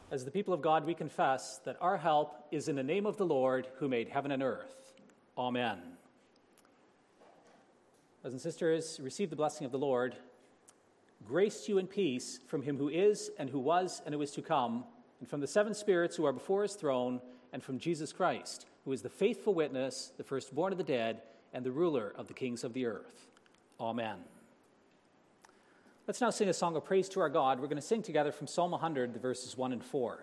As the people of God, we confess that our help is in the name of the Lord who made heaven and earth. Amen. Brothers and sisters, receive the blessing of the Lord. Grace to you and peace from him who is and who was and who is to come, and from the seven spirits who are before his throne, and from Jesus Christ, who is the faithful witness, the firstborn of the dead, and the ruler of the kings of the earth. Amen. Let's now sing a song of praise to our God. We're going to sing together from Psalm 100, the verses 1 and 4.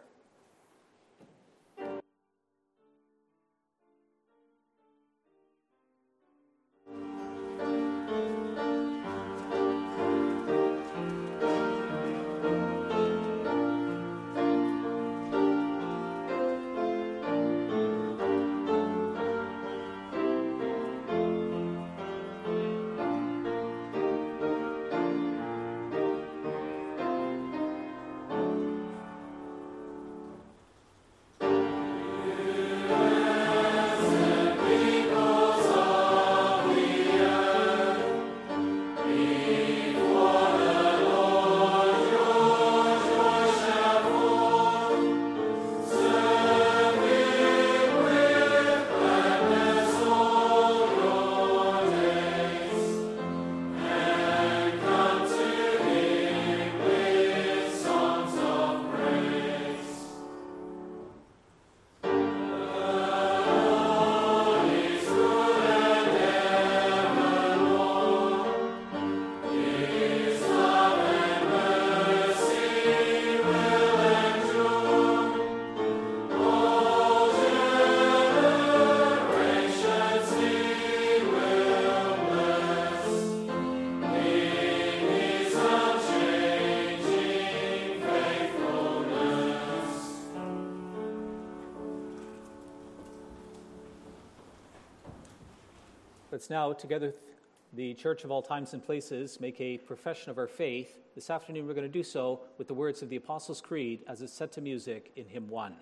Let's now, together with the Church of all times and places, make a profession of our faith. This afternoon we're going to do so with the words of the Apostles' Creed as it's set to music in Hymn 1.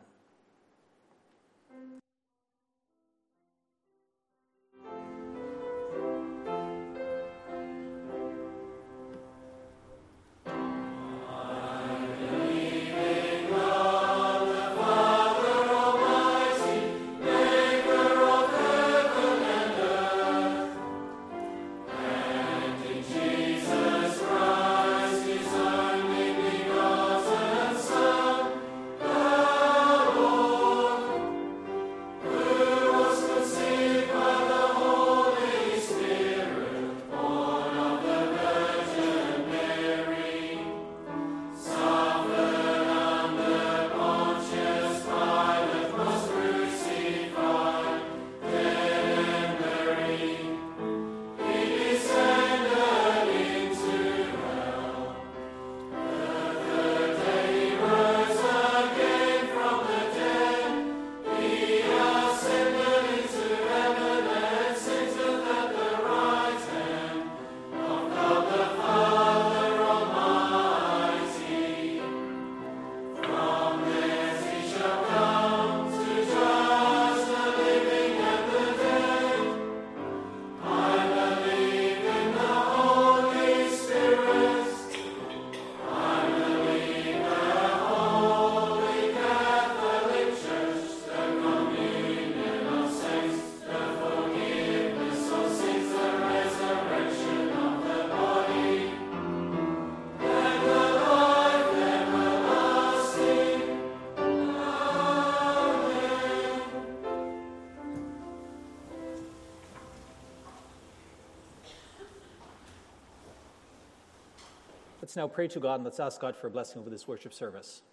Let's now pray to God and let's ask God for a blessing over this worship service.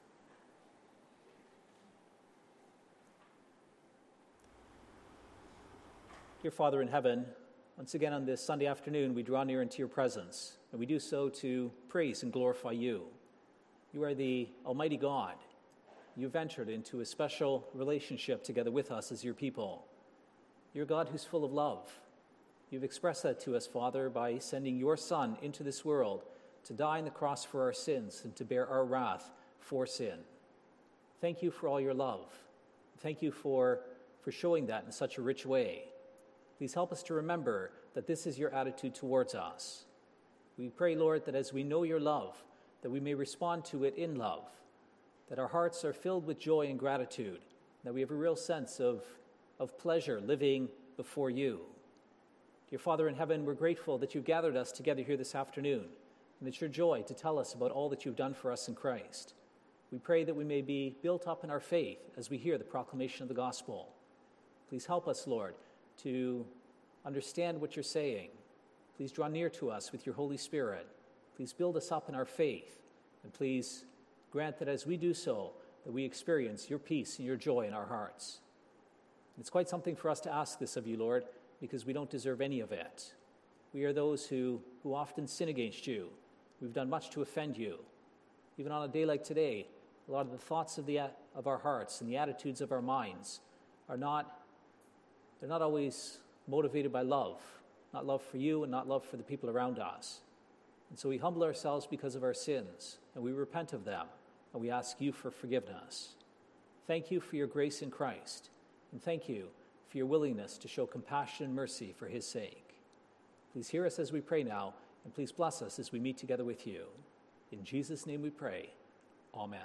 Dear Father in heaven, once again on this Sunday afternoon, we draw near into your presence, and we do so to praise and glorify you. You are the Almighty God. You've entered into a special relationship together with us as your people. You're a God who's full of love. You've expressed that to us, Father, by sending your Son into this world to die on the cross for our sins and to bear our wrath for sin. Thank you for all your love. Thank you for showing that in such a rich way. Please help us to remember that this is your attitude towards us. We pray, Lord, that as we know your love, that we may respond to it in love. that our hearts are filled with joy and gratitude, that we have a real sense of pleasure living before you. Dear Father in heaven, we're grateful that you've gathered us together here this afternoon, and it's your joy to tell us about all that you've done for us in Christ. We pray that we may be built up in our faith as we hear the proclamation of the gospel. Please help us, Lord, to understand what you're saying. Please draw near to us with your Holy Spirit. Please build us up in our faith, and please grant that as we do so, that we experience your peace and your joy in our hearts. It's quite something for us to ask this of you, Lord, because we don't deserve any of it. We are those who often sin against you. We've done much to offend you. Even on a day like today, a lot of the thoughts of our hearts and the attitudes of our minds they're not always motivated by love, not love for you and not love for the people around us. And so we humble ourselves because of our sins, and we repent of them, and we ask you for forgiveness. Thank you for your grace in Christ, and thank you for your willingness to show compassion and mercy for his sake. Please hear us as we pray now, and please bless us as we meet together with you. In Jesus' name we pray. Amen.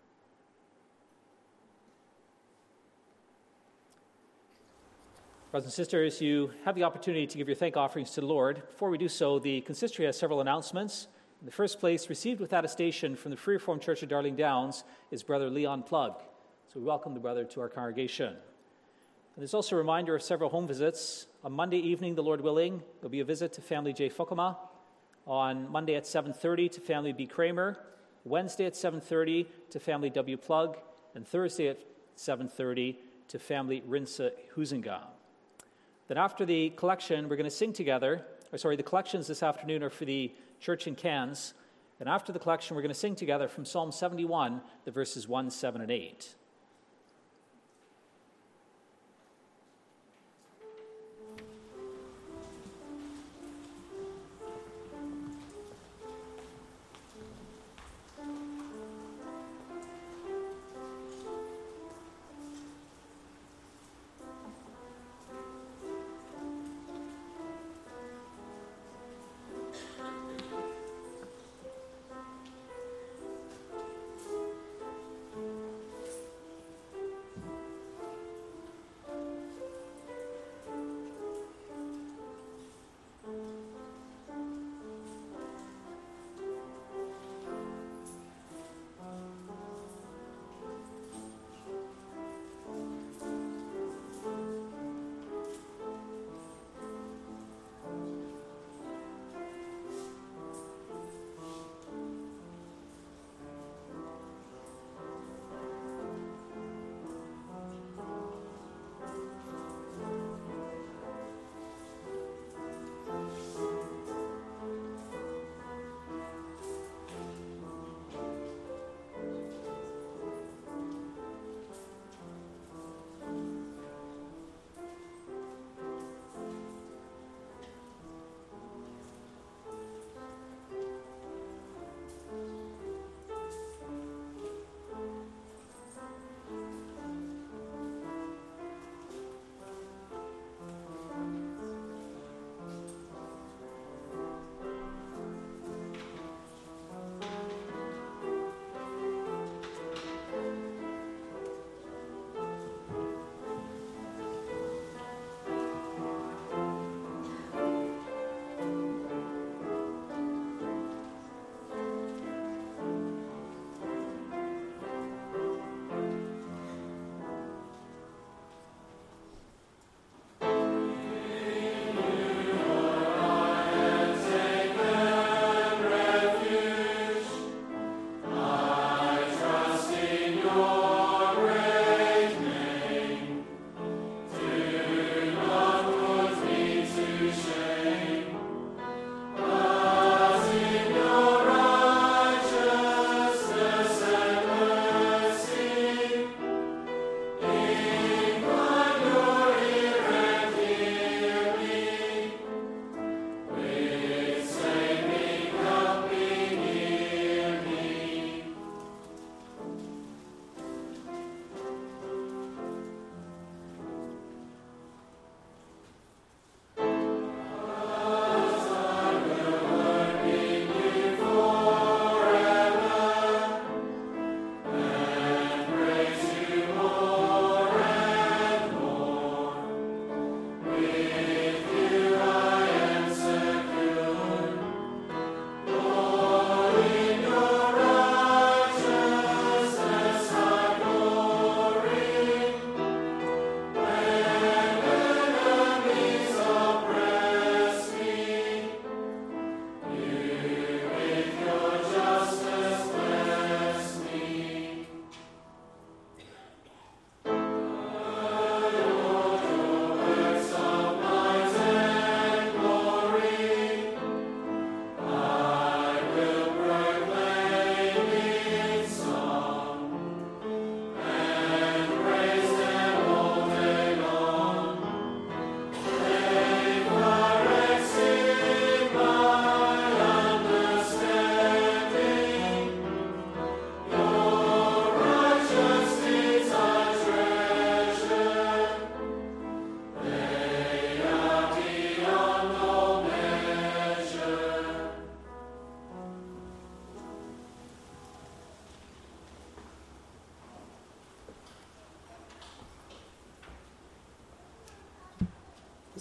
Brothers and sisters, you have the opportunity to give your thank offerings to the Lord. Before we do so, the consistory has several announcements. In the first place, received with attestation from the Free Reformed Church of Darling Downs is Brother Leon Plug. So we welcome the brother to our congregation. And there's also a reminder of several home visits. On Monday evening, the Lord willing, there'll be a visit to family J. Fukuma. On Monday at 7:30 to family B. Kramer. Wednesday at 7:30 to family W. Plug. And Thursday at 7:30 to family Rinsa Huizinga. Then after the collection, we're going to sing together. The collections this afternoon are for the church in Cairns. And after the collection, we're going to sing together from Psalm 71, the verses 1, 7, and 8.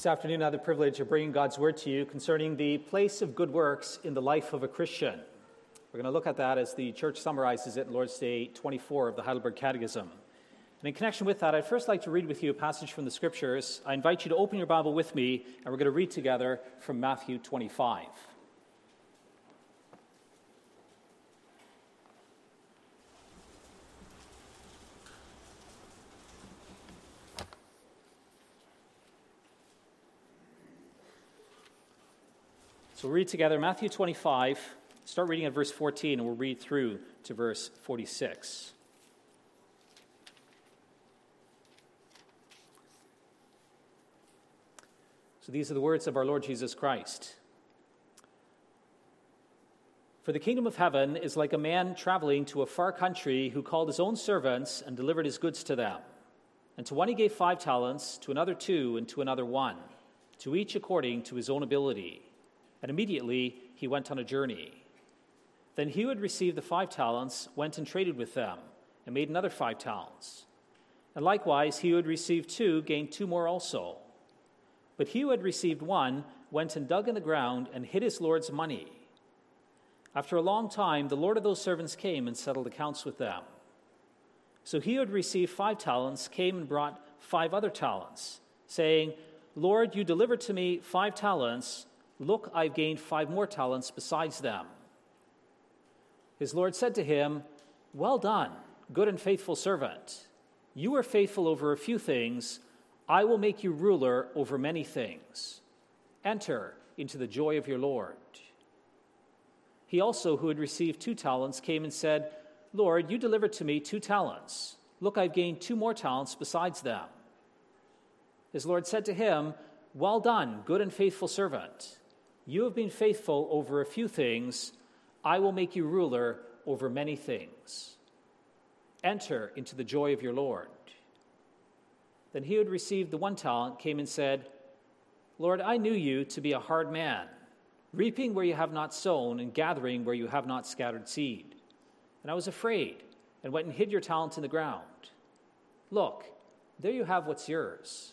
This afternoon, I have the privilege of bringing God's word to you concerning the place of good works in the life of a Christian. We're going to look at that as the church summarizes it in Lord's Day 24 of the Heidelberg Catechism. And in connection with that, I'd first like to read with you a passage from the Scriptures. I invite you to open your Bible with me, and we're going to read together from Matthew 25. So we'll read together Matthew 25, start reading at verse 14, and we'll read through to verse 46. So these are the words of our Lord Jesus Christ. For the kingdom of heaven is like a man traveling to a far country who called his own servants and delivered his goods to them. And to one he gave 5 talents, to another 2, and to another 1, to each according to his own ability. And immediately he went on a journey. Then he who had received the 5 talents went and traded with them, and made another 5 talents. And likewise he who had received 2 gained 2 more also. But he who had received 1 went and dug in the ground and hid his Lord's money. After a long time the Lord of those servants came and settled accounts with them. So he who had received 5 talents came and brought 5 other talents, saying, Lord, you delivered to me 5 talents. Look, I've gained 5 more talents besides them. His Lord said to him, Well done, good and faithful servant. You are faithful over a few things. I will make you ruler over many things. Enter into the joy of your Lord. He also, who had received 2 talents, came and said, Lord, you delivered to me 2 talents. Look, I've gained 2 more talents besides them. His Lord said to him, Well done, good and faithful servant. You have been faithful over a few things. I will make you ruler over many things. Enter into the joy of your Lord. Then he who had received the 1 talent came and said, Lord, I knew you to be a hard man, reaping where you have not sown and gathering where you have not scattered seed. And I was afraid and went and hid your talent in the ground. Look, there you have what's yours.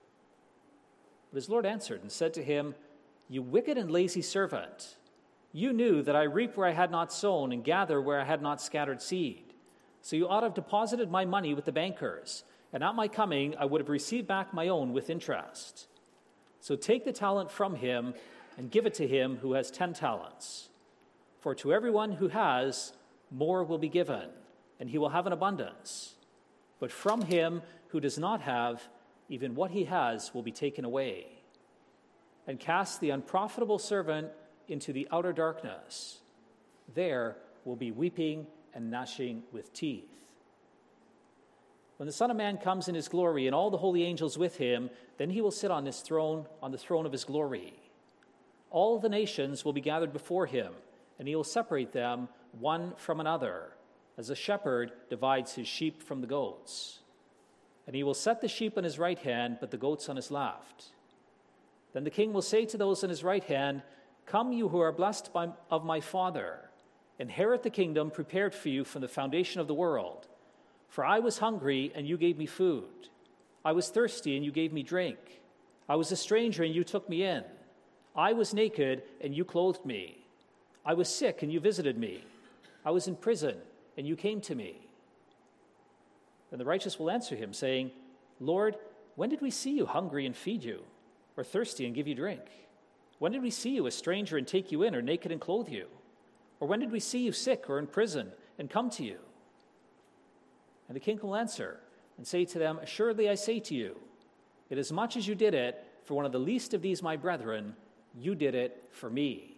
But his Lord answered and said to him, You wicked and lazy servant, you knew that I reap where I had not sown and gather where I had not scattered seed. So you ought to have deposited my money with the bankers, and at my coming I would have received back my own with interest. So take the talent from him and give it to him who has 10 talents. For to everyone who has, more will be given, and he will have an abundance. But from him who does not have, even what he has will be taken away. And cast the unprofitable servant into the outer darkness. There will be weeping and gnashing with teeth. When the Son of Man comes in his glory and all the holy angels with him, then he will sit on his throne, on the throne of his glory. All the nations will be gathered before him, and he will separate them one from another, as a shepherd divides his sheep from the goats. And he will set the sheep on his right hand, but the goats on his left. Then the king will say to those on his right hand, Come, you who are blessed of my Father, inherit the kingdom prepared for you from the foundation of the world. For I was hungry, and you gave me food. I was thirsty, and you gave me drink. I was a stranger, and you took me in. I was naked, and you clothed me. I was sick, and you visited me. I was in prison, and you came to me. Then the righteous will answer him, saying, Lord, when did we see you hungry and feed you, or thirsty and give you drink? When did we see you a stranger and take you in, or naked and clothe you? Or when did we see you sick or in prison and come to you? And the king will answer and say to them, Assuredly I say to you, inasmuch as you did it for one of the least of these my brethren, you did it for me.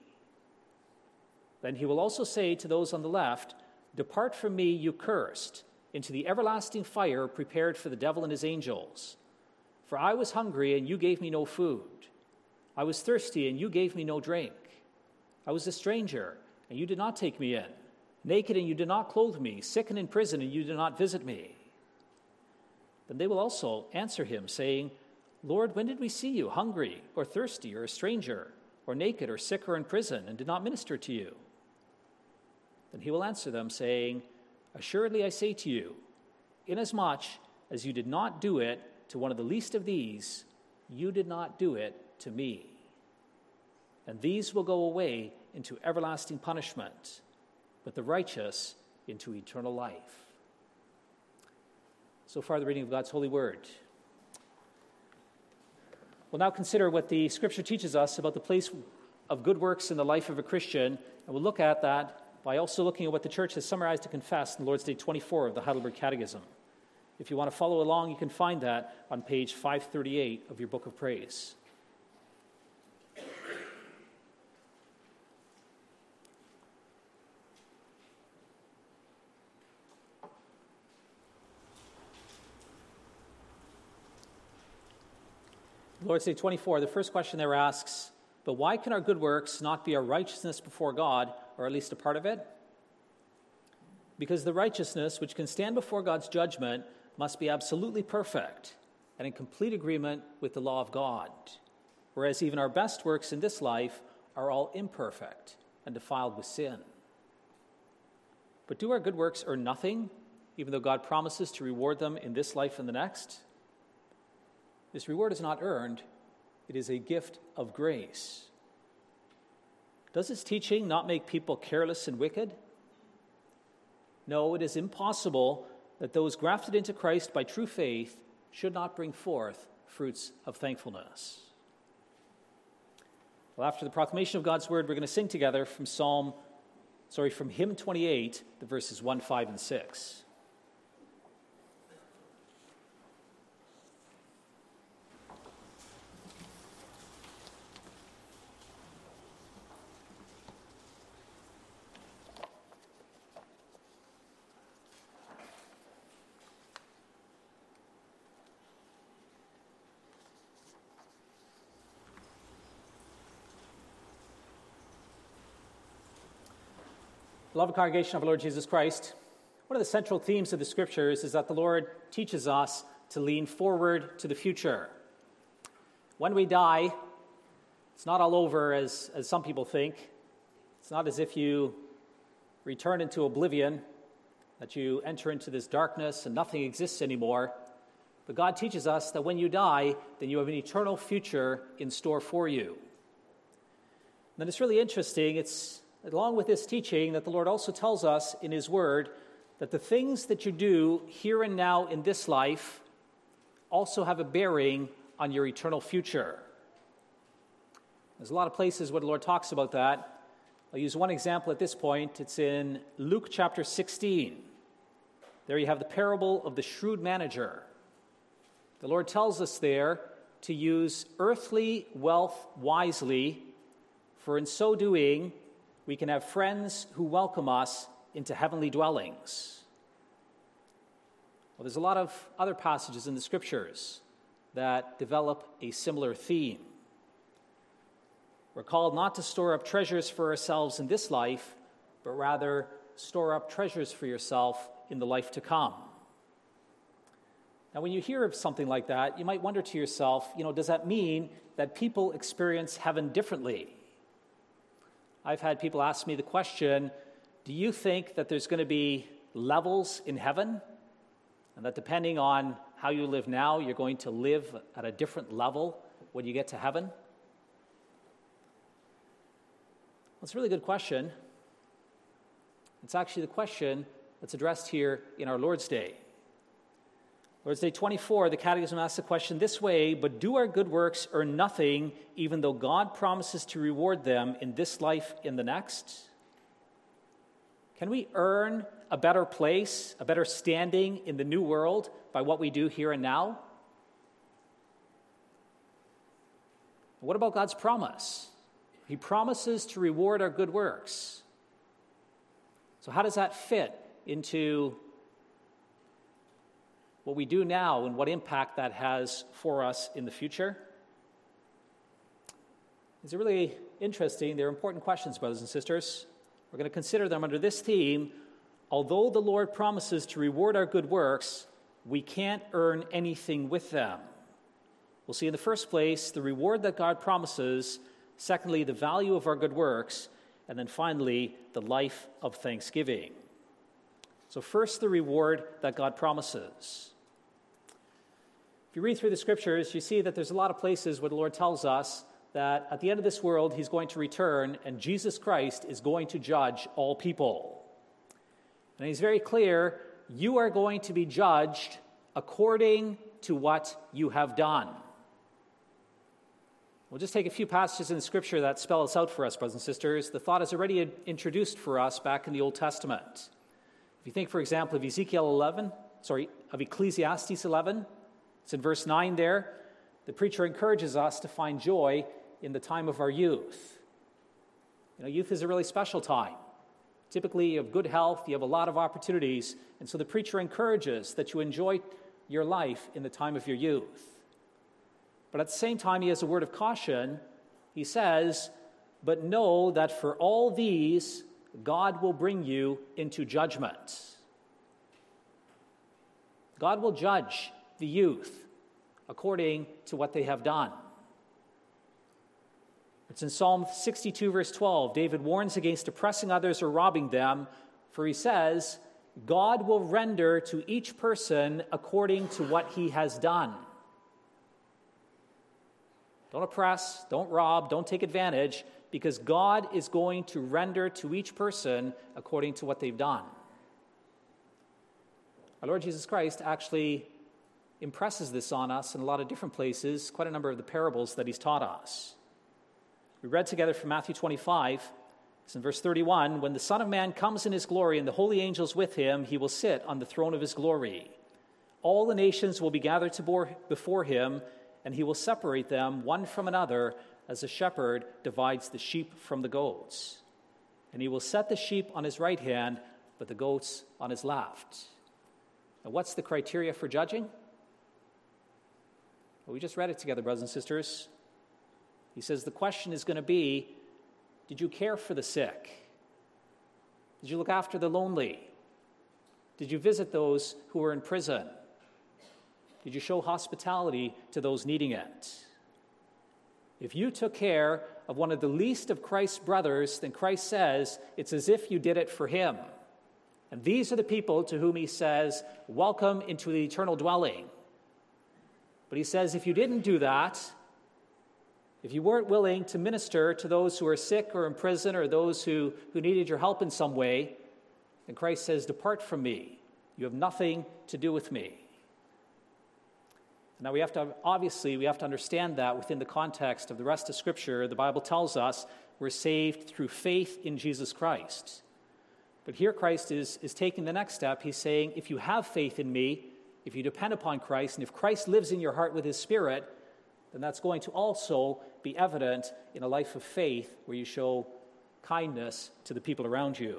Then he will also say to those on the left, Depart from me, you cursed, into the everlasting fire prepared for the devil and his angels. For I was hungry, and you gave me no food. I was thirsty, and you gave me no drink. I was a stranger, and you did not take me in. Naked, and you did not clothe me. Sick and in prison, and you did not visit me. Then they will also answer him, saying, Lord, when did we see you hungry, or thirsty, or a stranger, or naked, or sick, or in prison, and did not minister to you? Then he will answer them, saying, Assuredly I say to you, inasmuch as you did not do it to one of the least of these, you did not do it to me. And these will go away into everlasting punishment, but the righteous into eternal life. So far, the reading of God's holy word. We'll now consider what the Scripture teaches us about the place of good works in the life of a Christian, and we'll look at that by also looking at what the Church has summarized and confessed in Lord's Day 24 of the Heidelberg Catechism. If you want to follow along, you can find that on page 538 of your Book of Praise. Lord's Day 24, the first question there asks, but why can our good works not be our righteousness before God, or at least a part of it? Because the righteousness which can stand before God's judgment must be absolutely perfect and in complete agreement with the law of God, whereas even our best works in this life are all imperfect and defiled with sin. But do our good works earn nothing, even though God promises to reward them in this life and the next? This reward is not earned, it is a gift of grace. Does this teaching not make people careless and wicked? No, it is impossible that those grafted into Christ by true faith should not bring forth fruits of thankfulness. Well, after the proclamation of God's word, we're going to sing together from hymn 28, the verses 1, 5, and 6. Beloved congregation of our Lord Jesus Christ, one of the central themes of the Scriptures is that the Lord teaches us to lean forward to the future. When we die, it's not all over as some people think. It's not as if you return into oblivion, that you enter into this darkness and nothing exists anymore. But God teaches us that when you die, then you have an eternal future in store for you. And then it's really interesting, along with this teaching, that the Lord also tells us in His Word that the things that you do here and now in this life also have a bearing on your eternal future. There's a lot of places where the Lord talks about that. I'll use one example at this point. It's in Luke chapter 16. There you have the parable of the shrewd manager. The Lord tells us there to use earthly wealth wisely, for in so doing, we can have friends who welcome us into heavenly dwellings. Well, there's a lot of other passages in the Scriptures that develop a similar theme. We're called not to store up treasures for ourselves in this life, but rather store up treasures for yourself in the life to come. Now, when you hear of something like that, you might wonder to yourself, does that mean that people experience heaven differently? I've had people ask me the question, do you think that there's going to be levels in heaven? And that depending on how you live now, you're going to live at a different level when you get to heaven? Well, it's a really good question. It's actually the question that's addressed here in our Lord's Day. Lord's Day 24, the Catechism asks the question this way, but do our good works earn nothing, even though God promises to reward them in this life and the next? Can we earn a better place, a better standing in the new world by what we do here and now? What about God's promise? He promises to reward our good works. So how does that fit into what we do now and what impact that has for us in the future? It's really interesting. They're important questions, brothers and sisters. We're going to consider them under this theme. Although the Lord promises to reward our good works, we can't earn anything with them. We'll see in the first place the reward that God promises, secondly, the value of our good works, and then finally, the life of thanksgiving. So first, the reward that God promises. If you read through the scriptures, you see that there's a lot of places where the Lord tells us that at the end of this world, he's going to return, and Jesus Christ is going to judge all people. And he's very clear, you are going to be judged according to what you have done. We'll just take a few passages in the scripture that spell this out for us, brothers and sisters. The thought is already introduced for us back in the Old Testament. If you think, for example, of Ecclesiastes 11, it's in verse 9 there. The preacher encourages us to find joy in the time of our youth. Youth is a really special time. Typically, you have good health, you have a lot of opportunities, and so the preacher encourages that you enjoy your life in the time of your youth. But at the same time, he has a word of caution. He says, "But know that for all these, God will bring you into judgment." God will judge the youth according to what they have done. It's in Psalm 62, verse 12. David warns against oppressing others or robbing them, for he says, God will render to each person according to what he has done. Don't oppress, don't rob, don't take advantage, because God is going to render to each person according to what they've done. Our Lord Jesus Christ actually impresses this on us in a lot of different places, quite a number of the parables that he's taught us. We read together from Matthew 25. It's in verse 31. When the Son of Man comes in his glory and the holy angels with him, he will sit on the throne of his glory. All the nations will be gathered before him, and he will separate them one from another as a shepherd divides the sheep from the goats. And he will set the sheep on his right hand, but the goats on his left. Now, what's the criteria for judging? Well, we just read it together, brothers and sisters. He says the question is going to be, did you care for the sick? Did you look after the lonely? Did you visit those who were in prison? Did you show hospitality to those needing it? If you took care of one of the least of Christ's brothers, then Christ says it's as if you did it for him. And these are the people to whom he says, welcome into the eternal dwelling. But he says, if you didn't do that, if you weren't willing to minister to those who are sick or in prison or those who needed your help in some way, then Christ says, depart from me. You have nothing to do with me. Now we have to understand that within the context of the rest of Scripture. The Bible tells us we're saved through faith in Jesus Christ. But here Christ is taking the next step. He's saying, if you have faith in me, if you depend upon Christ, and if Christ lives in your heart with his Spirit, then that's going to also be evident in a life of faith where you show kindness to the people around you.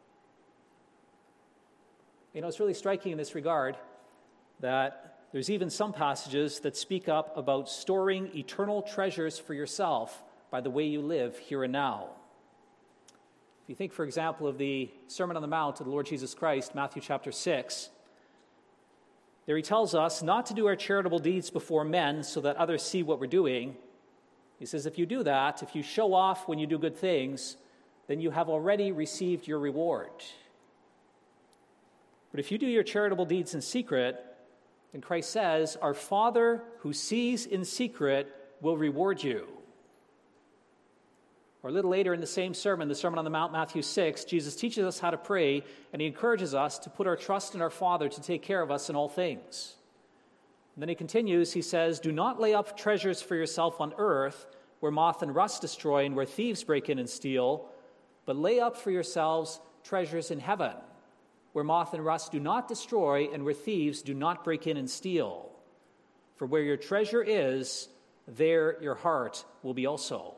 It's really striking in this regard that there's even some passages that speak up about storing eternal treasures for yourself by the way you live here and now. If you think, for example, of the Sermon on the Mount of the Lord Jesus Christ, Matthew chapter 6, there he tells us not to do our charitable deeds before men so that others see what we're doing. He says, if you do that, if you show off when you do good things, then you have already received your reward. But if you do your charitable deeds in secret, then Christ says, our Father who sees in secret will reward you. Or a little later in the same sermon, the Sermon on the Mount, Matthew 6, Jesus teaches us how to pray, and he encourages us to put our trust in our Father to take care of us in all things. And then he continues, he says, do not lay up treasures for yourself on earth, where moth and rust destroy and where thieves break in and steal, but lay up for yourselves treasures in heaven, where moth and rust do not destroy and where thieves do not break in and steal. For where your treasure is, there your heart will be also.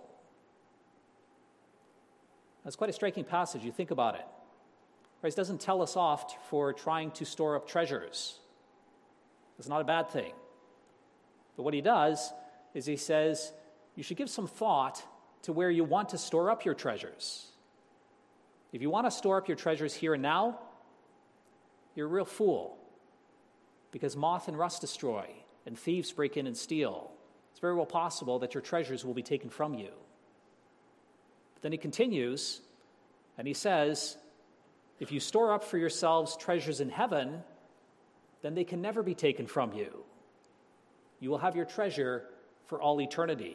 That's quite a striking passage. You think about it. Christ doesn't tell us off for trying to store up treasures. It's not a bad thing. But what he does is he says, you should give some thought to where you want to store up your treasures. If you want to store up your treasures here and now, you're a real fool, because moth and rust destroy and thieves break in and steal. It's very well possible that your treasures will be taken from you. But then he continues, and he says, if you store up for yourselves treasures in heaven, then they can never be taken from you. You will have your treasure for all eternity.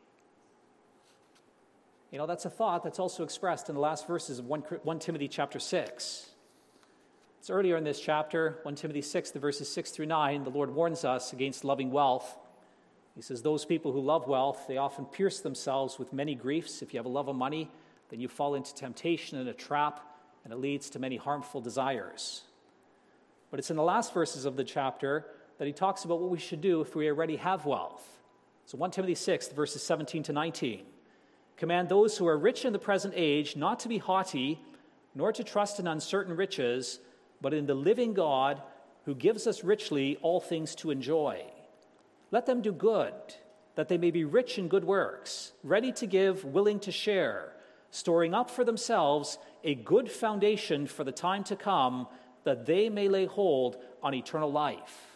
You know, that's a thought that's also expressed in the last verses of 1 Timothy chapter 6. It's earlier in this chapter, 1 Timothy 6, the verses 6 through 9, the Lord warns us against loving wealth. He says, those people who love wealth, they often pierce themselves with many griefs. If you have a love of money, then you fall into temptation and a trap, and it leads to many harmful desires. But it's in the last verses of the chapter that he talks about what we should do if we already have wealth. So 1 Timothy 6, verses 17 to 19. Command those who are rich in the present age not to be haughty, nor to trust in uncertain riches, but in the living God who gives us richly all things to enjoy. Let them do good, that they may be rich in good works, ready to give, willing to share, storing up for themselves a good foundation for the time to come, that they may lay hold on eternal life.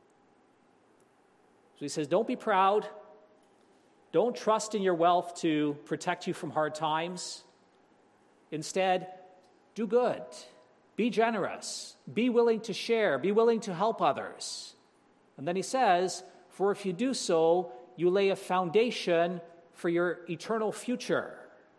So he says, don't be proud. Don't trust in your wealth to protect you from hard times. Instead, do good. Be generous. Be willing to share. Be willing to help others. And then he says, for if you do so, you lay a foundation for your eternal future.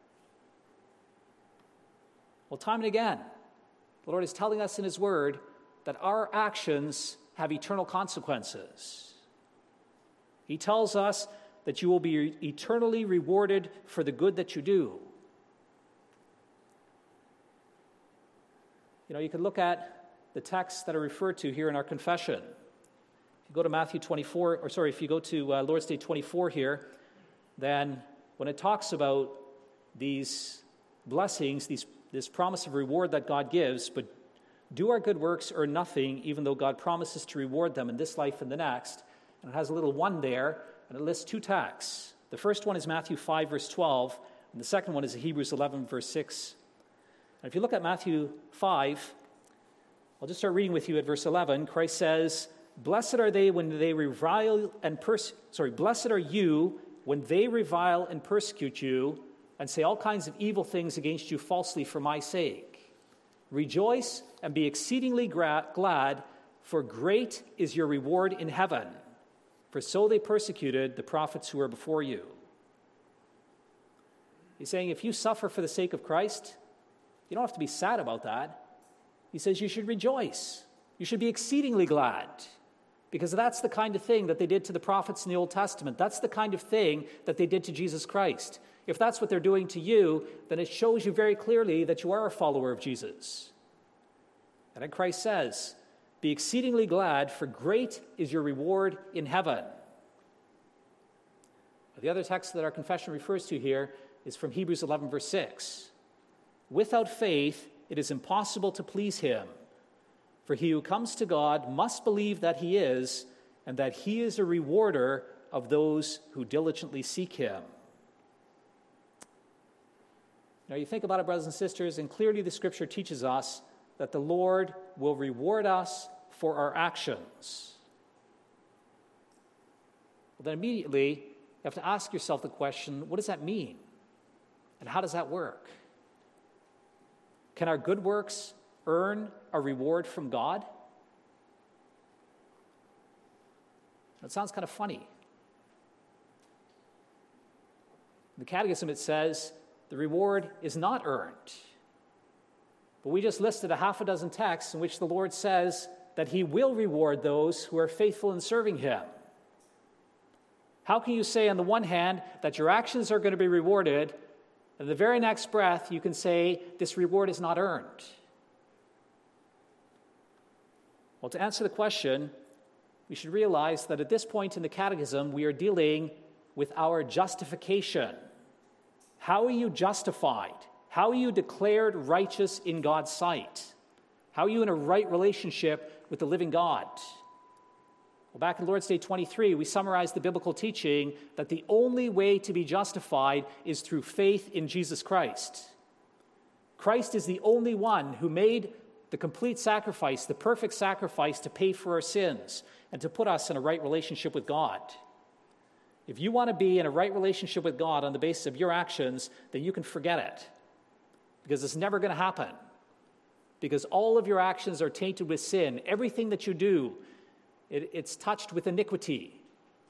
Well, time and again, the Lord is telling us in his word that our actions have eternal consequences. He tells us that you will be eternally rewarded for the good that you do. You know, you can look at the texts that are referred to here in our confession. If you go to if you go to Lord's Day 24 here, then when it talks about these blessings, this promise of reward that God gives, but do our good works earn nothing, even though God promises to reward them in this life and the next. And it has a little one there, and it lists two texts. The first one is Matthew 5, verse 12, and the second one is Hebrews 11, verse 6. And if you look at Matthew 5, I'll just start reading with you at verse 11. Christ says, blessed are you when they revile and persecute you and say all kinds of evil things against you falsely for my sake. Rejoice and be exceedingly glad, for great is your reward in heaven. For so they persecuted the prophets who were before you. He's saying if you suffer for the sake of Christ, you don't have to be sad about that. He says you should rejoice. You should be exceedingly glad, because that's the kind of thing that they did to the prophets in the Old Testament. That's the kind of thing that they did to Jesus Christ. If that's what they're doing to you, then it shows you very clearly that you are a follower of Jesus. And then Christ says, be exceedingly glad, for great is your reward in heaven. The other text that our confession refers to here is from Hebrews 11, verse 6. Without faith, it is impossible to please him. For he who comes to God must believe that he is, and that he is a rewarder of those who diligently seek him. Now you think about it, brothers and sisters, and clearly the scripture teaches us that the Lord will reward us for our actions. Well, then immediately you have to ask yourself the question, what does that mean? And how does that work? Can our good works earn a reward from God? That sounds kind of funny. In the Catechism it says, the reward is not earned. But we just listed a half a dozen texts in which the Lord says that he will reward those who are faithful in serving him. How can you say on the one hand that your actions are going to be rewarded, and the very next breath you can say this reward is not earned? Well, to answer the question, we should realize that at this point in the Catechism, we are dealing with our justification. How are you justified? How are you declared righteous in God's sight? How are you in a right relationship with the living God? Well, back in Lord's Day 23, we summarized the biblical teaching that the only way to be justified is through faith in Jesus Christ. Christ is the only one who made the complete sacrifice, the perfect sacrifice to pay for our sins and to put us in a right relationship with God. If you want to be in a right relationship with God on the basis of your actions, then you can forget it, because it's never going to happen. Because all of your actions are tainted with sin. Everything that you do, it's touched with iniquity.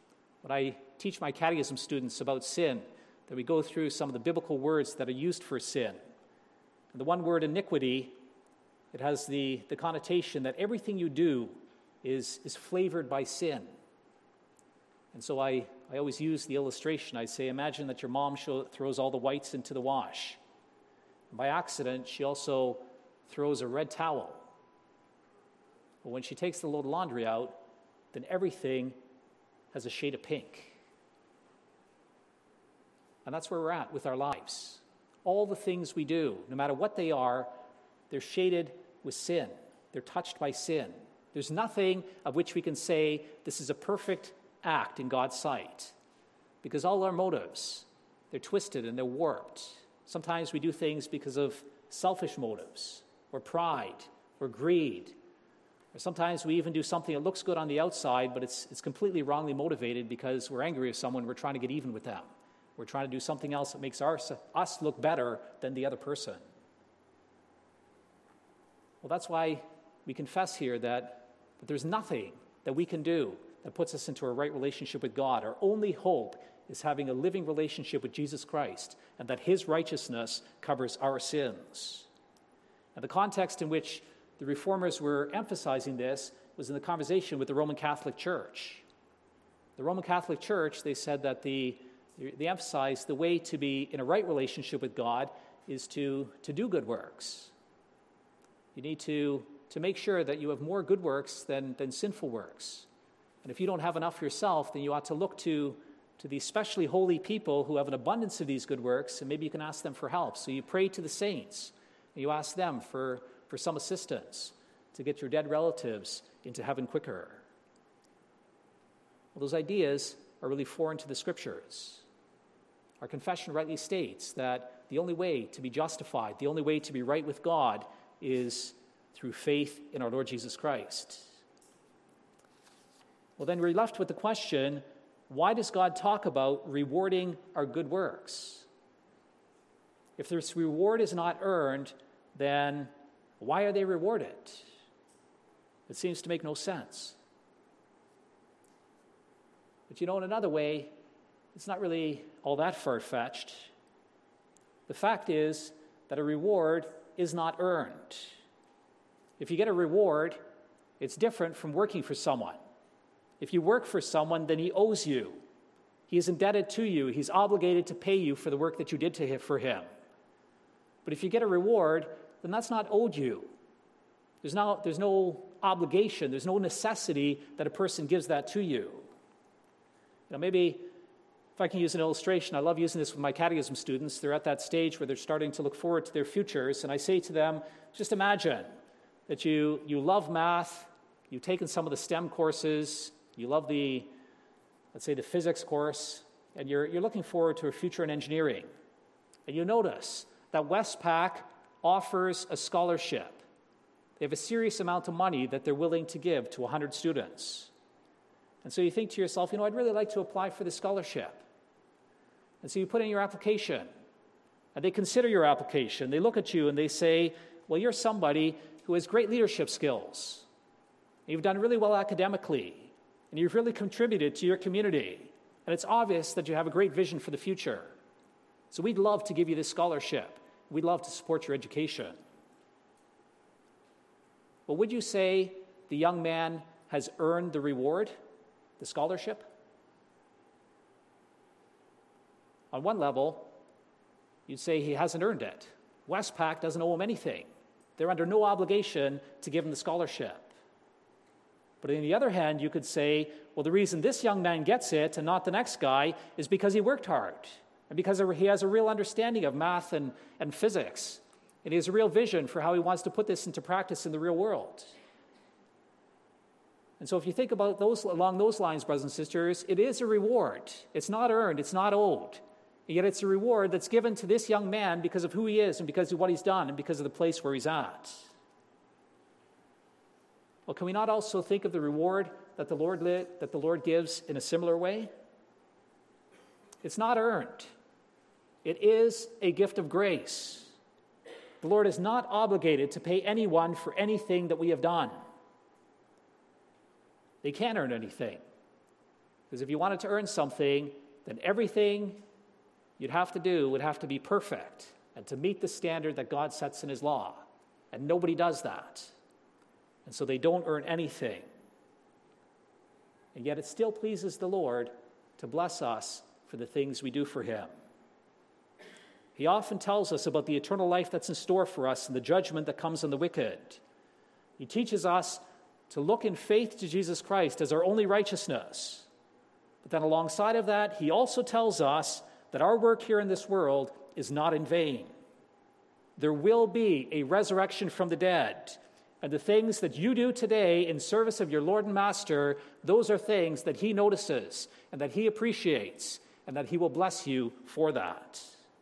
when I teach my catechism students about sin, that we go through some of the biblical words that are used for sin. And the one word iniquity, it has the connotation that everything you do is flavored by sin. And so I always use the illustration. I say, imagine that your mom throws all the whites into the wash. And by accident, she also throws a red towel. But when she takes the load of laundry out, then everything has a shade of pink. And that's where we're at with our lives. All the things we do, no matter what they are, they're shaded with sin. They're touched by sin. There's nothing of which we can say this is a perfect act in God's sight. Because all our motives, they're twisted and they're warped. Sometimes we do things because of selfish motives, or pride, or greed. Or sometimes we even do something that looks good on the outside, but it's completely wrongly motivated because we're angry with someone, we're trying to get even with them. We're trying to do something else that makes us look better than the other person. Well, that's why we confess here that there's nothing that we can do that puts us into a right relationship with God. Our only hope is having a living relationship with Jesus Christ, and that his righteousness covers our sins. And the context in which the Reformers were emphasizing this was in the conversation with the Roman Catholic Church. The Roman Catholic Church, they said that they emphasized the way to be in a right relationship with God is to do good works. You need to make sure that you have more good works than sinful works. And if you don't have enough yourself, then you ought to look to the especially holy people who have an abundance of these good works, and maybe you can ask them for help. So you pray to the saints, and you ask them for some assistance to get your dead relatives into heaven quicker. Well, those ideas are really foreign to the Scriptures. Our confession rightly states that the only way to be justified, the only way to be right with God is through faith in our Lord Jesus Christ. Well, then we're left with the question, why does God talk about rewarding our good works? If this reward is not earned, then why are they rewarded? It seems to make no sense. But in another way, it's not really all that far-fetched. The fact is that a reward is not earned. If you get a reward, it's different from working for someone. If you work for someone, then he owes you. He is indebted to you. He's obligated to pay you for the work that you did for him. But if you get a reward, then that's not owed you. There's no obligation, there's no necessity that a person gives that to you. Maybe if I can use an illustration, I love using this with my catechism students. They're at that stage where they're starting to look forward to their futures, and I say to them, just imagine that you love math, you've taken some of the STEM courses, you love let's say the physics course, and you're looking forward to a future in engineering. And you notice that Westpac offers a scholarship. They have a serious amount of money that they're willing to give to 100 students. And so you think to yourself, I'd really like to apply for this scholarship. And so you put in your application, and they consider your application. They look at you and they say, well, you're somebody who has great leadership skills. You've done really well academically, and you've really contributed to your community. And it's obvious that you have a great vision for the future. So we'd love to give you this scholarship. We'd love to support your education. But would you say the young man has earned the reward, the scholarship? On one level, you'd say he hasn't earned it. Westpac doesn't owe him anything. They're under no obligation to give him the scholarship. But on the other hand, you could say, well, the reason this young man gets it and not the next guy is because he worked hard and because he has a real understanding of math and physics, and he has a real vision for how he wants to put this into practice in the real world. And so if you think about along those lines, brothers and sisters, it is a reward. It's not earned, it's not owed. And yet it's a reward that's given to this young man because of who he is and because of what he's done and because of the place where he's at. Well, can we not also think of the reward that the Lord gives in a similar way? It's not earned. It is a gift of grace. The Lord is not obligated to pay anyone for anything that we have done. They can't earn anything. Because if you wanted to earn something, then everything you'd have to do would have to be perfect and to meet the standard that God sets in his law. And nobody does that. And so they don't earn anything. And yet it still pleases the Lord to bless us for the things we do for him. He often tells us about the eternal life that's in store for us and the judgment that comes on the wicked. He teaches us to look in faith to Jesus Christ as our only righteousness. But then alongside of that, he also tells us that our work here in this world is not in vain. There will be a resurrection from the dead. And the things that you do today in service of your Lord and Master, those are things that he notices and that he appreciates and that he will bless you for that.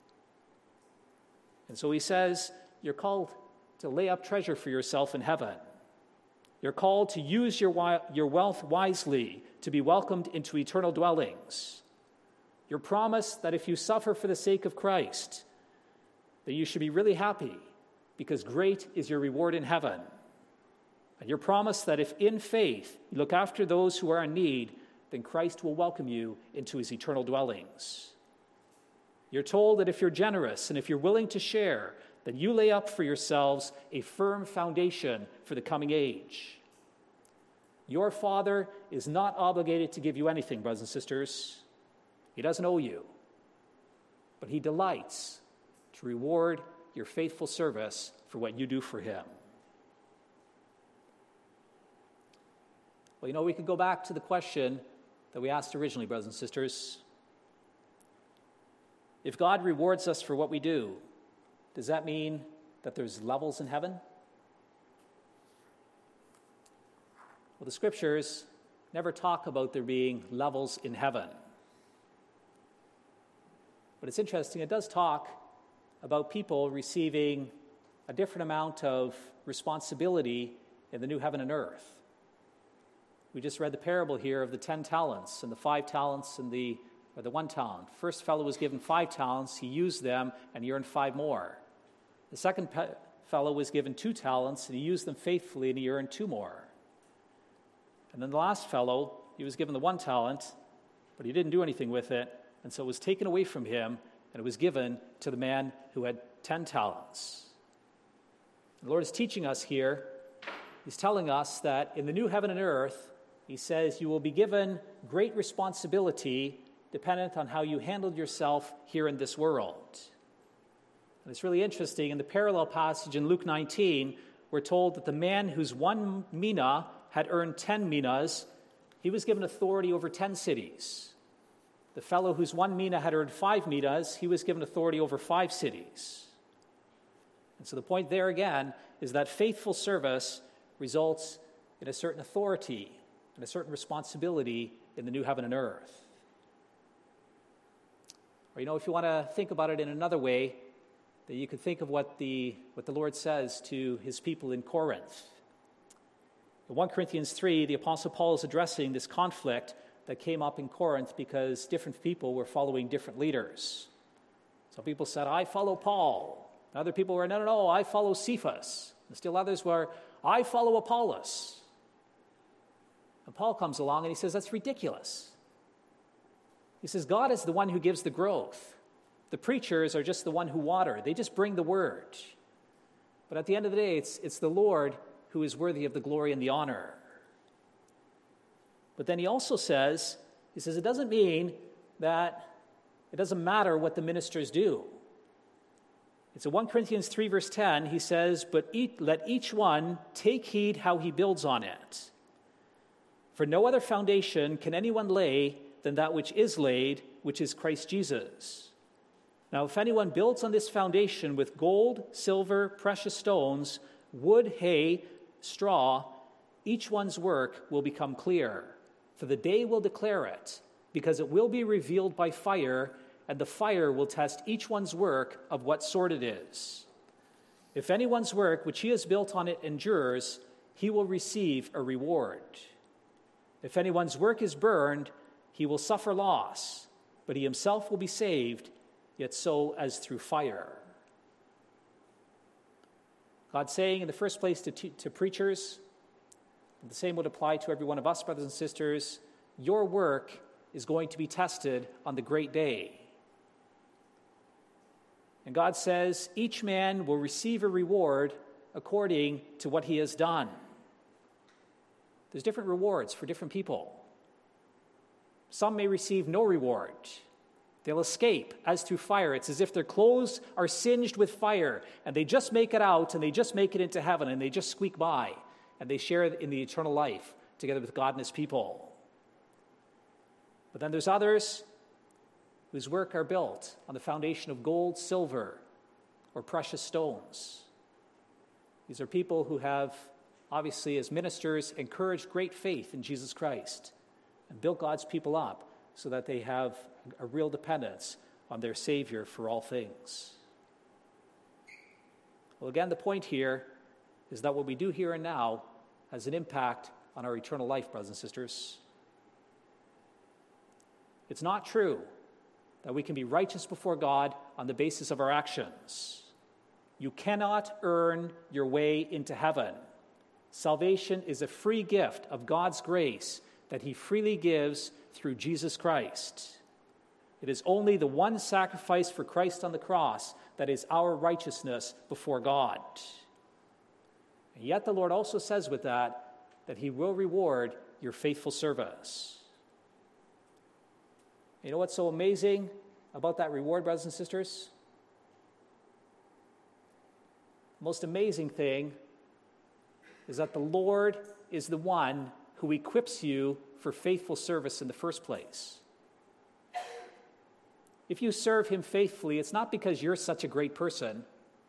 And so he says, you're called to lay up treasure for yourself in heaven. You're called to use your wealth wisely to be welcomed into eternal dwellings. You're promised that if you suffer for the sake of Christ, that you should be really happy because great is your reward in heaven. And you're promised that if in faith you look after those who are in need, then Christ will welcome you into his eternal dwellings. You're told that if you're generous and if you're willing to share, then you lay up for yourselves a firm foundation for the coming age. Your Father is not obligated to give you anything, brothers and sisters. He doesn't owe you. But he delights to reward your faithful service for what you do for him. Well, we could go back to the question that we asked originally, brothers and sisters. If God rewards us for what we do, does that mean that there's levels in heaven? Well, the scriptures never talk about there being levels in heaven. But it's interesting, it does talk about people receiving a different amount of responsibility in the new heaven and earth. We just read the parable here of the 10 talents and the 5 talents and the 1 talent. First fellow was given 5 talents, he used them, and he earned 5 more. The second fellow was given 2 talents, and he used them faithfully, and he earned 2 more. And then the last fellow, he was given the 1 talent, but he didn't do anything with it, and so it was taken away from him, and it was given to the man who had 10 talents. The Lord is teaching us here, he's telling us that in the new heaven and earth, he says you will be given great responsibility dependent on how you handled yourself here in this world. And it's really interesting. In the parallel passage in Luke 19, we're told that the man whose 1 mina had earned 10 minas, he was given authority over 10 cities. The fellow whose 1 mina had earned 5 minas, he was given authority over 5 cities. And so the point there again is that faithful service results in a certain authority and a certain responsibility in the new heaven and earth. Or, if you want to think about it in another way, that you could think of what the Lord says to his people in Corinth. In 1 Corinthians 3, the Apostle Paul is addressing this conflict that came up in Corinth because different people were following different leaders. Some people said, I follow Paul. Other people were, no, I follow Cephas. And still others were, I follow Apollos. And Paul comes along and he says, that's ridiculous. He says, God is the one who gives the growth. The preachers are just the one who water. They just bring the word. But at the end of the day, it's the Lord who is worthy of the glory and the honor. But then he also says, it doesn't mean that it doesn't matter what the ministers do. It's in 1 Corinthians 3, verse 10, he says, but let each one take heed how he builds on it. For no other foundation can anyone lay than that which is laid, which is Christ Jesus. Now, if anyone builds on this foundation with gold, silver, precious stones, wood, hay, straw, each one's work will become clear. For the day will declare it, because it will be revealed by fire, and the fire will test each one's work of what sort it is. If anyone's work which he has built on it endures, he will receive a reward. If anyone's work is burned, he will suffer loss, but he himself will be saved, yet so as through fire. God's saying in the first place to preachers, the same would apply to every one of us, brothers and sisters, your work is going to be tested on the great day. And God says each man will receive a reward according to what he has done. There's different rewards for different people. Some may receive no reward. They'll escape as through fire. It's as if their clothes are singed with fire, and they just make it out, and they just make it into heaven, and they just squeak by, and they share in the eternal life together with God and his people. But then there's others whose work are built on the foundation of gold, silver, or precious stones. These are people who have, obviously, as ministers, encouraged great faith in Jesus Christ and built God's people up so that they have a real dependence on their Savior for all things. Well, again, the point here is that what we do here and now has an impact on our eternal life, brothers and sisters. It's not true that we can be righteous before God on the basis of our actions. You cannot earn your way into heaven. Salvation is a free gift of God's grace that he freely gives through Jesus Christ. It is only the one sacrifice for Christ on the cross that is our righteousness before God. And yet the Lord also says with that he will reward your faithful service. You know what's so amazing about that reward, brothers and sisters? The most amazing thing is that the Lord is the one who equips you for faithful service in the first place. If you serve him faithfully, it's not because you're such a great person,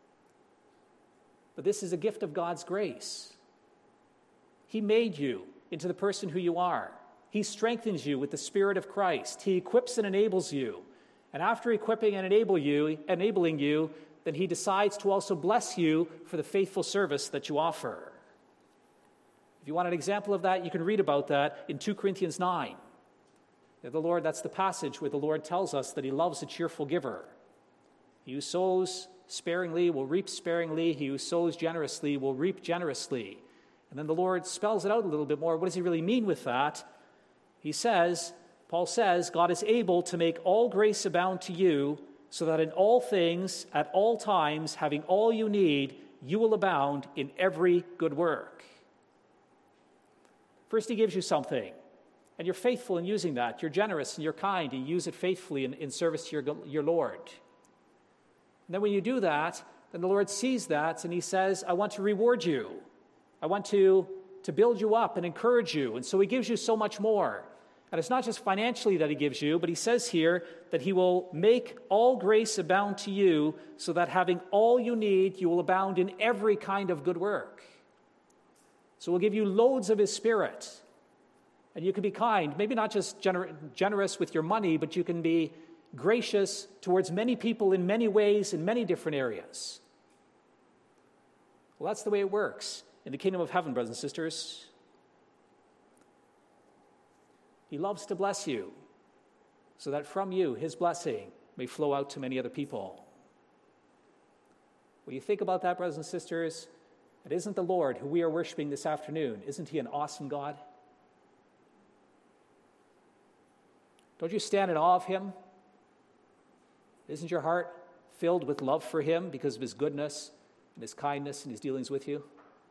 but this is a gift of God's grace. He made you into the person who you are. He strengthens you with the Spirit of Christ. He equips and enables you. And after equipping and enabling you, then he decides to also bless you for the faithful service that you offer. If you want an example of that, you can read about that in 2 Corinthians 9. That's the passage where the Lord tells us that he loves a cheerful giver. He who sows sparingly will reap sparingly. He who sows generously will reap generously. And then the Lord spells it out a little bit more. What does he really mean with that? Paul says, God is able to make all grace abound to you, so that in all things, at all times, having all you need, you will abound in every good work. First, he gives you something, and you're faithful in using that. You're generous and you're kind, and you use it faithfully in service to your Lord. And then when you do that, then the Lord sees that, and he says, I want to reward you. I want to build you up and encourage you. And so he gives you so much more. And it's not just financially that he gives you, but he says here that he will make all grace abound to you, so that having all you need, you will abound in every kind of good work. So we'll give you loads of his Spirit. And you can be kind, maybe not just generous with your money, but you can be gracious towards many people in many ways, in many different areas. Well, that's the way it works in the kingdom of heaven, brothers and sisters. He loves to bless you, so that from you, his blessing may flow out to many other people. When you think about that, brothers and sisters, it isn't the Lord who we are worshiping this afternoon. Isn't he an awesome God? Don't you stand in awe of him? Isn't your heart filled with love for him because of his goodness and his kindness and his dealings with you?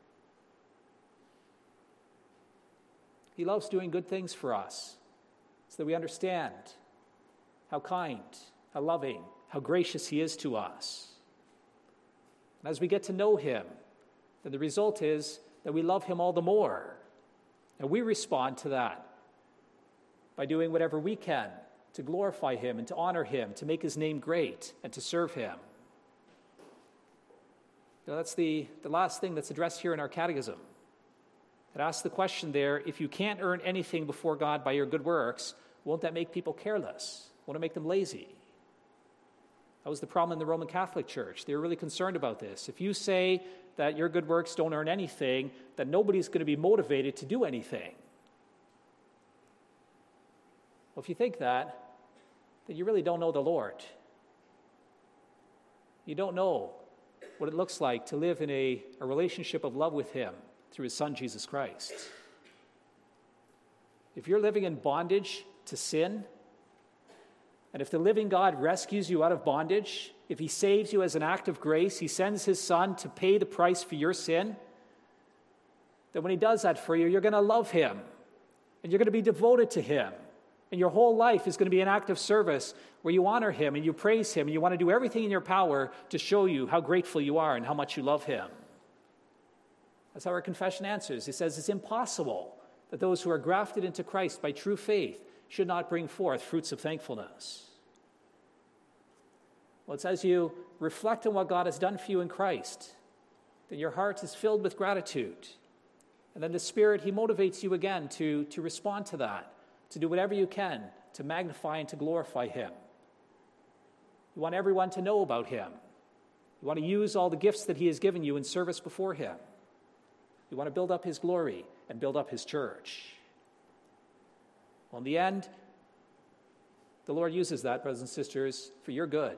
He loves doing good things for us so that we understand how kind, how loving, how gracious he is to us. And as we get to know him, then the result is that we love him all the more. And we respond to that by doing whatever we can to glorify him and to honor him, to make his name great and to serve him. Now, that's the last thing that's addressed here in our catechism. It asks the question there, if you can't earn anything before God by your good works, won't that make people careless? Won't it make them lazy? That was the problem in the Roman Catholic Church. They were really concerned about this. If you say that your good works don't earn anything, then nobody's going to be motivated to do anything. Well, if you think that, then you really don't know the Lord. You don't know what it looks like to live in a relationship of love with him through his Son, Jesus Christ. If you're living in bondage to sin. And if the living God rescues you out of bondage, if he saves you as an act of grace, he sends his Son to pay the price for your sin, then when he does that for you, you're going to love him, and you're going to be devoted to him, and your whole life is going to be an act of service where you honor him and you praise him, and you want to do everything in your power to show you how grateful you are and how much you love him. That's how our confession answers. It says it's impossible that those who are grafted into Christ by true faith should not bring forth fruits of thankfulness. Well, it's as you reflect on what God has done for you in Christ, that your heart is filled with gratitude. And then the Spirit, he motivates you again to respond to that, to do whatever you can to magnify and to glorify him. You want everyone to know about him. You want to use all the gifts that he has given you in service before him. You want to build up his glory and build up his church. Well, in the end, the Lord uses that, brothers and sisters, for your good.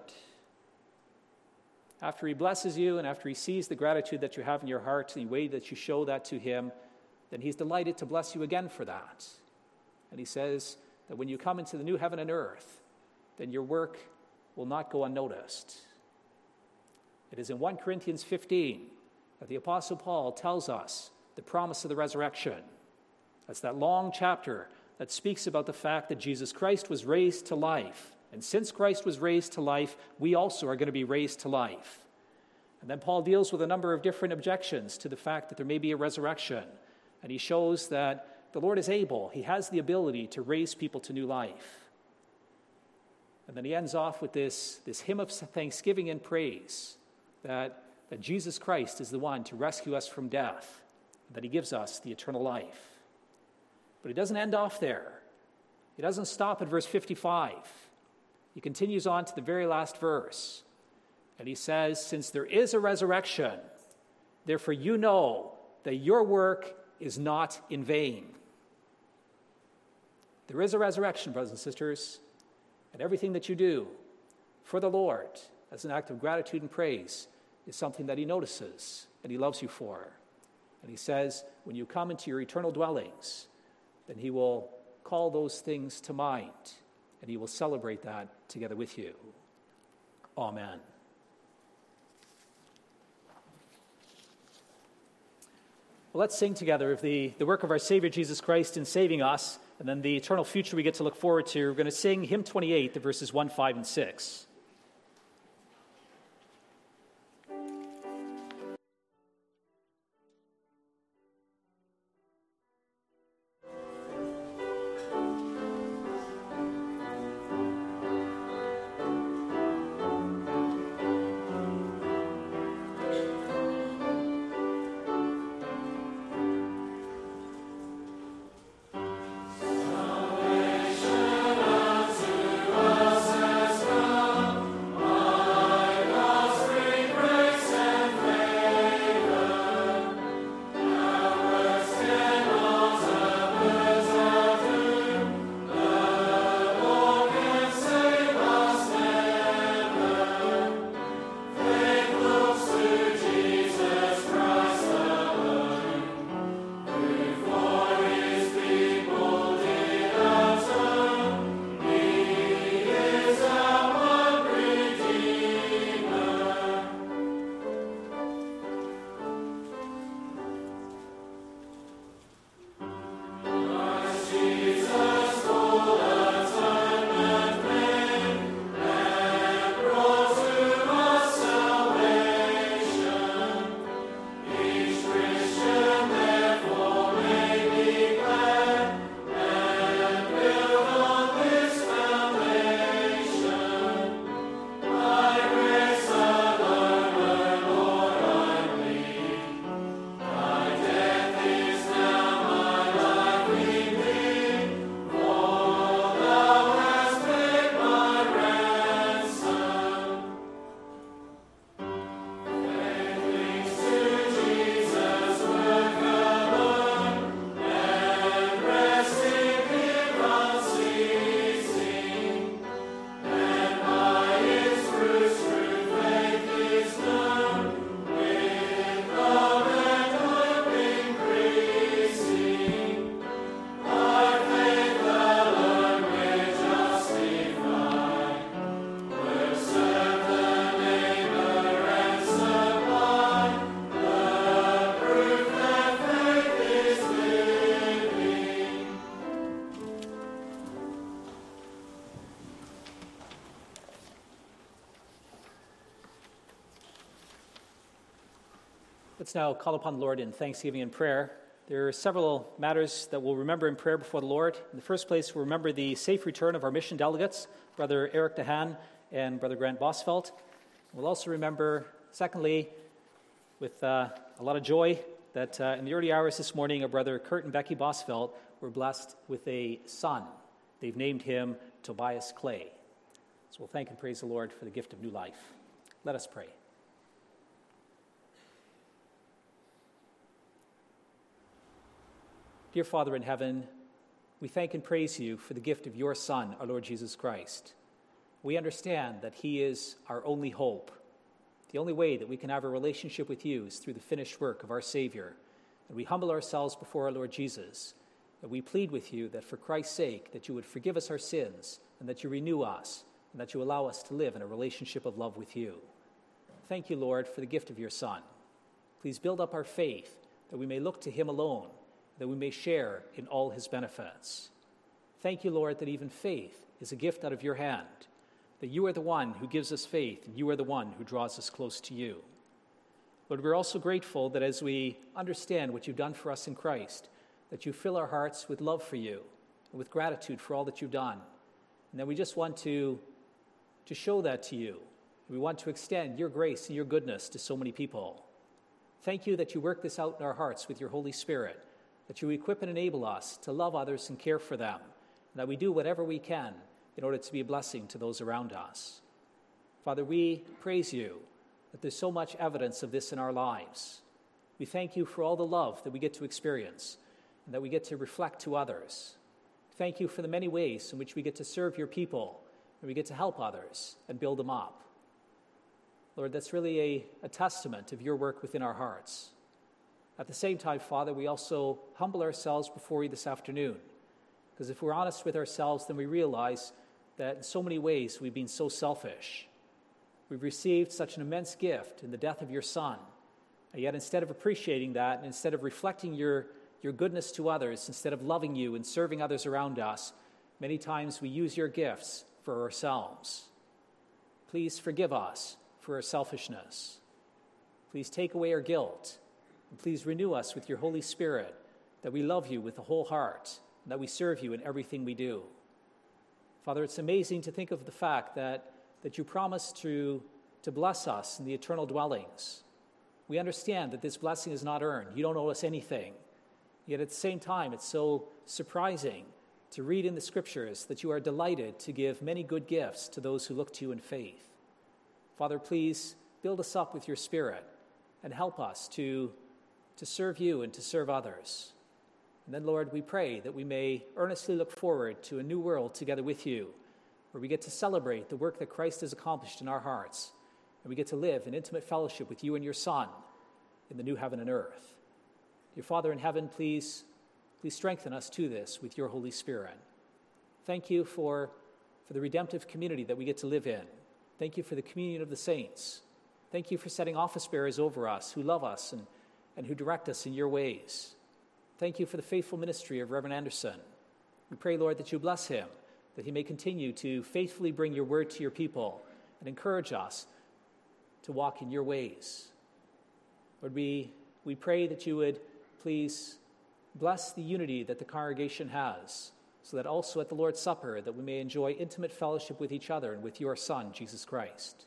After he blesses you and after he sees the gratitude that you have in your heart, the way that you show that to him, then he's delighted to bless you again for that. And he says that when you come into the new heaven and earth, then your work will not go unnoticed. It is in 1 Corinthians 15 that the Apostle Paul tells us the promise of the resurrection. That's that long chapter that speaks about the fact that Jesus Christ was raised to life. And since Christ was raised to life, we also are going to be raised to life. And then Paul deals with a number of different objections to the fact that there may be a resurrection. And he shows that the Lord is able. He has the ability to raise people to new life. And then he ends off with this hymn of thanksgiving and praise that Jesus Christ is the one to rescue us from death, and that he gives us the eternal life. But he doesn't end off there. He doesn't stop at verse 55. He continues on to the very last verse. And he says, since there is a resurrection, therefore you know that your work is not in vain. There is a resurrection, brothers and sisters, and everything that you do for the Lord as an act of gratitude and praise is something that he notices and he loves you for. And he says, when you come into your eternal dwellings, then he will call those things to mind, and he will celebrate that together with you. Amen. Well, let's sing together of the work of our Savior Jesus Christ in saving us, and then the eternal future we get to look forward to. We're going to sing hymn 28, the verses 1, 5, and 6. Salvation unto us has come. Let's now call upon the Lord in thanksgiving and prayer. There are several matters that we'll remember in prayer before the Lord. In the first place, we'll remember the safe return of our mission delegates, Brother Eric DeHaan and Brother Grant Bosvelt. We'll also remember, secondly, with a lot of joy, that in the early hours this morning, our brother Kurt and Becky Bosvelt were blessed with a son. They've named him Tobias Clay. So we'll thank and praise the Lord for the gift of new life. Let us pray. Dear Father in heaven, we thank and praise you for the gift of your Son, our Lord Jesus Christ. We understand that he is our only hope. The only way that we can have a relationship with you is through the finished work of our Savior. And we humble ourselves before our Lord Jesus, and we plead with you that for Christ's sake, that you would forgive us our sins, and that you renew us, and that you allow us to live in a relationship of love with you. Thank you, Lord, for the gift of your Son. Please build up our faith, that we may look to him alone, that we may share in all his benefits. Thank you, Lord, that even faith is a gift out of your hand, that you are the one who gives us faith, and you are the one who draws us close to you. Lord, we're also grateful that as we understand what you've done for us in Christ, that you fill our hearts with love for you and with gratitude for all that you've done, and that we just want to show that to you. We want to extend your grace and your goodness to so many people. Thank you that you work this out in our hearts with your Holy Spirit, that you equip and enable us to love others and care for them, and that we do whatever we can in order to be a blessing to those around us. Father, we praise you that there's so much evidence of this in our lives. We thank you for all the love that we get to experience and that we get to reflect to others. Thank you for the many ways in which we get to serve your people and we get to help others and build them up. Lord, that's really a testament of your work within our hearts. At the same time, Father, we also humble ourselves before you this afternoon, because if we're honest with ourselves, then we realize that in so many ways we've been so selfish. We've received such an immense gift in the death of your Son, and yet instead of appreciating that, and instead of reflecting your goodness to others, instead of loving you and serving others around us, many times we use your gifts for ourselves. Please forgive us for our selfishness. Please take away our guilt. And please renew us with your Holy Spirit, that we love you with the whole heart, and that we serve you in everything we do. Father, it's amazing to think of the fact that you promise to bless us in the eternal dwellings. We understand that this blessing is not earned. You don't owe us anything. Yet at the same time, it's so surprising to read in the Scriptures that you are delighted to give many good gifts to those who look to you in faith. Father, please build us up with your Spirit and help us to serve you and to serve others. And then, Lord, we pray that we may earnestly look forward to a new world together with you, where we get to celebrate the work that Christ has accomplished in our hearts, and we get to live in intimate fellowship with you and your Son in the new heaven and earth. Dear Father in heaven, please strengthen us to this with your Holy Spirit. Thank you for the redemptive community that we get to live in. Thank you for the communion of the saints. Thank you for setting office bearers over us who love us and who direct us in your ways. Thank you for the faithful ministry of Reverend Anderson. We pray, Lord, that you bless him, that he may continue to faithfully bring your word to your people and encourage us to walk in your ways. Lord, we pray that you would please bless the unity that the congregation has, so that also at the Lord's Supper that we may enjoy intimate fellowship with each other and with your Son, Jesus Christ.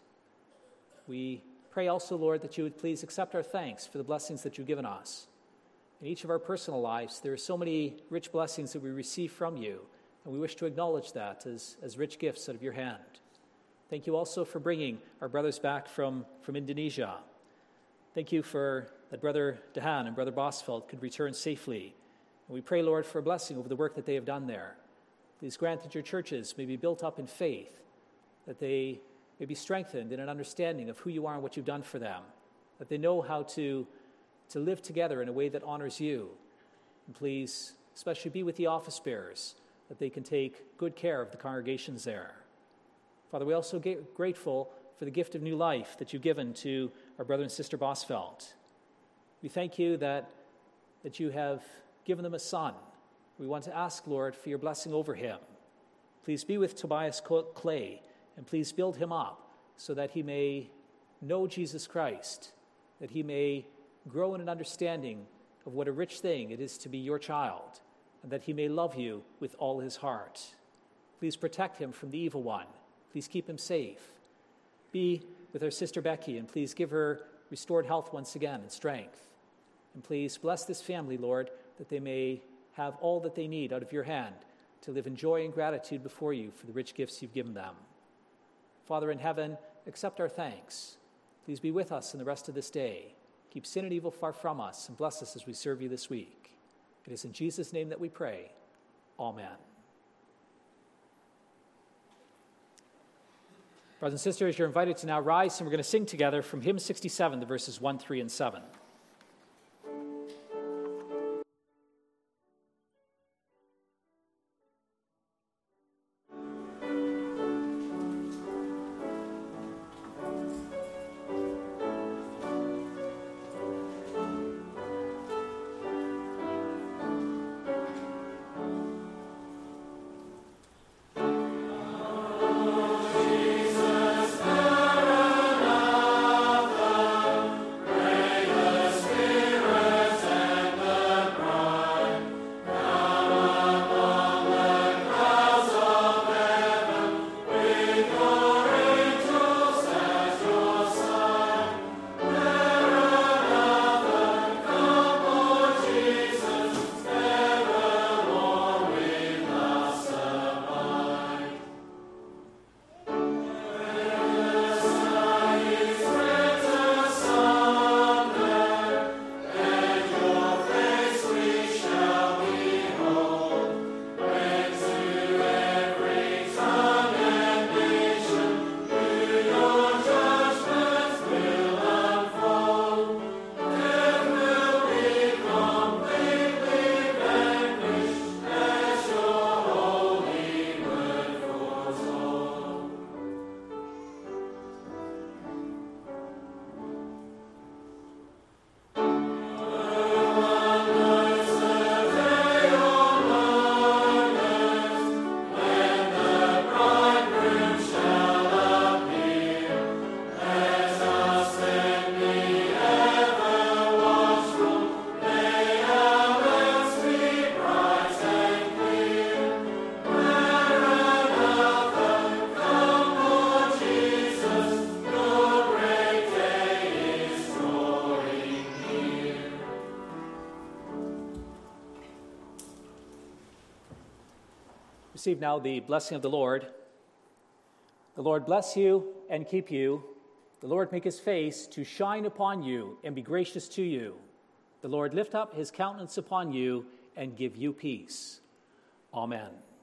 We pray also, Lord, that you would please accept our thanks for the blessings that you've given us. In each of our personal lives, there are so many rich blessings that we receive from you, and we wish to acknowledge that as rich gifts out of your hand. Thank you also for bringing our brothers back from Indonesia. Thank you for that Brother DeHaan and Brother Bosvelt could return safely. And we pray, Lord, for a blessing over the work that they have done there. Please grant that your churches may be built up in faith, that they may be strengthened in an understanding of who you are and what you've done for them, that they know how to live together in a way that honors you. And please especially be with the office bearers, that they can take good care of the congregations there. Father, we also get grateful for the gift of new life that you've given to our brother and sister Bosvelt. We thank you that you have given them a son. We want to ask, Lord, for your blessing over him. Please be with Tobias Clay, and please build him up so that he may know Jesus Christ, that he may grow in an understanding of what a rich thing it is to be your child, and that he may love you with all his heart. Please protect him from the evil one. Please keep him safe. Be with our sister Becky, and please give her restored health once again and strength. And please bless this family, Lord, that they may have all that they need out of your hand to live in joy and gratitude before you for the rich gifts you've given them. Father in heaven, accept our thanks. Please be with us in the rest of this day. Keep sin and evil far from us, and bless us as we serve you this week. It is in Jesus' name that we pray. Amen. Brothers and sisters, you're invited to now rise, and we're going to sing together from hymn 67, the verses 1, 3, and 7. Receive now the blessing of the Lord. The Lord bless you and keep you. The Lord make his face to shine upon you and be gracious to you. The Lord lift up his countenance upon you and give you peace. Amen.